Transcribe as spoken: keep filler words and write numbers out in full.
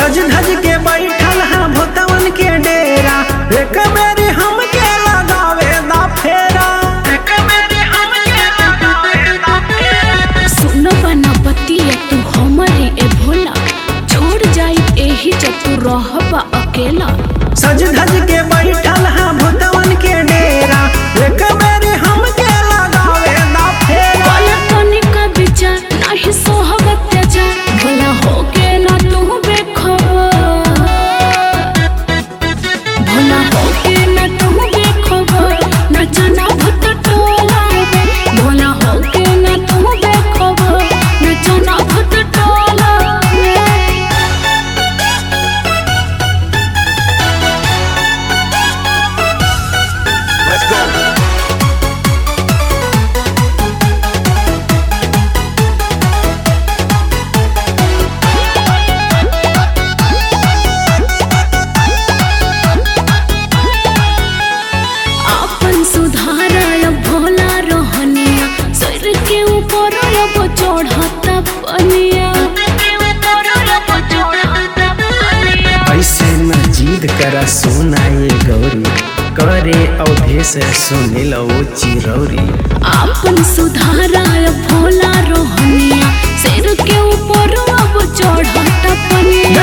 सज धज के बैठल है भोतवन के डेरा, एक बेरी हमके लगावे दा फेरा, एक बेरी हमके लगावे दा फेरा। सुन बना बतिया तू हमरे ए भोला, छोड़ जाई एही जब तू रहबा अकेला। सज धज के बैठल है भोतवन के डेरा, एक बेरी हमके लगावे दा फेरा। बोला तनिक विचार नाही सोहब अत्याचार, भोला होके ना तू बेखबर, भोला होके ना तू बेखबर, ना जाना भूत टोला। भोला होके ना तू बेखबर, ना जाना भूत टोला। Let's go. अपन सुधार भोला रहनिया, सर के ऊपर अब चढ़ता बनिया। ऐसे न जिद करा सोना ये गौरी, करे अवधेश सुने लो चिरौरी। अपन सुधार भोला रहनिया, सर के ऊपर अब चढ़ता बनिया।